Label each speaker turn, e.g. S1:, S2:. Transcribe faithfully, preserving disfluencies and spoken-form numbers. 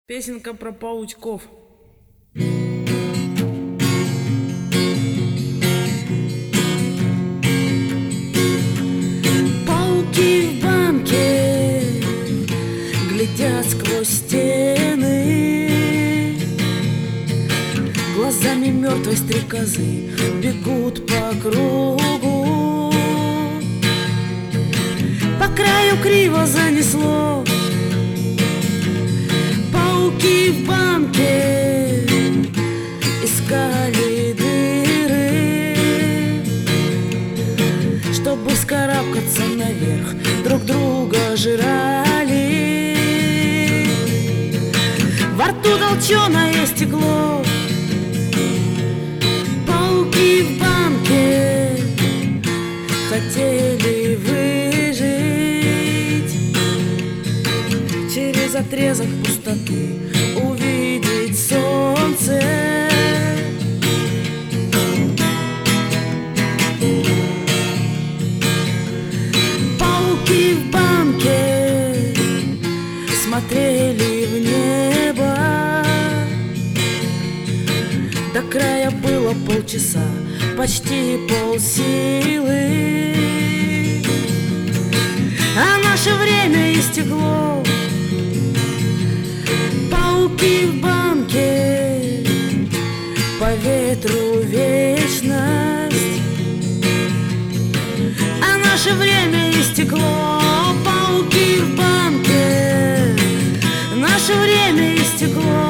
S1: Песенка про паучков. Пауки в банке глядят сквозь стены, глазами мертвой стрекозы бегут по кругу. По краю криво занесло, пауки в банке искали дыры, чтобы вскарабкаться наверх, друг друга жрали. Во рту толченое стекло, пауки в банке хотели выжить, через отрезок пустоты увидеть солнце. Пауки в банке смотрели в небо, до края было полчаса, почти полсилы, а наше время истекло. Пауки в банке, по ветру вечность, а наше время истекло. Пауки в банке, наше время истекло.